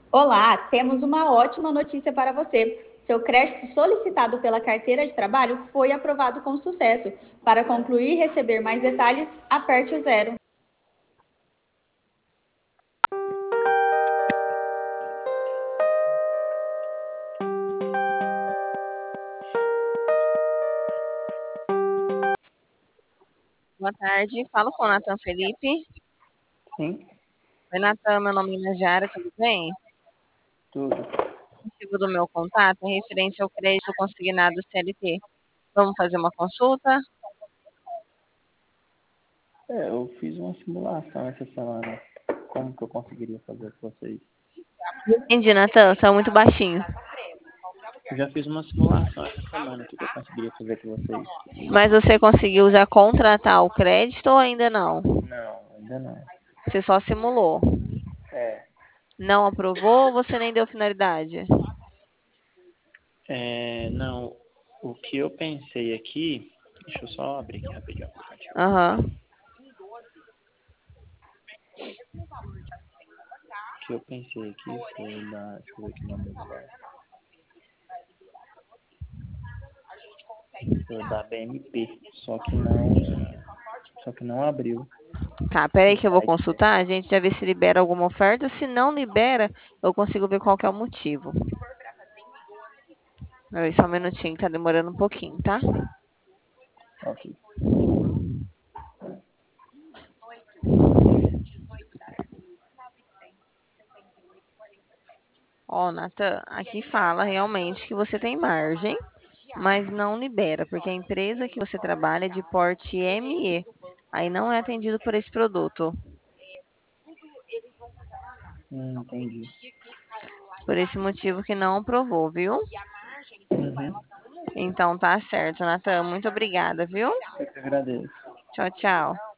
Olá, temos uma ótima notícia para você. Seu crédito solicitado pela carteira de trabalho foi aprovado com sucesso. Para concluir e receber mais detalhes, aperte o zero. Boa tarde, falo com o Nathan Felipe. Sim, Oi, Nathan, meu nome é Najara, tudo bem? tudo. O motivo do meu contato é referente ao crédito consignado CLT. Vamos fazer uma consulta? Eu fiz uma simulação essa semana. Como que eu conseguiria fazer com vocês? Entendi, Nathan, você é muito baixinho. Eu já fiz uma simulação essa semana. O que eu conseguiria fazer com vocês? Mas você conseguiu já contratar o crédito ou ainda não? Não, ainda não. Você só simulou. É, Não aprovou ou você nem deu finalidade? não. O que eu pensei aqui. Deixa eu só abrir aqui rapidinho o aplicativo. Aham. O que eu pensei aqui foi da. Deixa eu ver aqui o nome do lugar. Foi da BMP. Só que não abriu Tá, o peraí que eu vou site dele. consultar. A gente já vê se libera alguma oferta. Se não libera, eu consigo ver qual que é o motivo. Peraí, só um minutinho, tá demorando um pouquinho, tá? Ok. Ó, Nathan, aqui fala realmente que você tem margem, mas não libera, porque a empresa que você trabalha é de porte ME. Aí não é atendido por esse produto. Entendi. Por esse motivo que não aprovou, viu? Uhum. Então tá certo, Nathan. Muito obrigada, viu? Eu que agradeço. Tchau, tchau.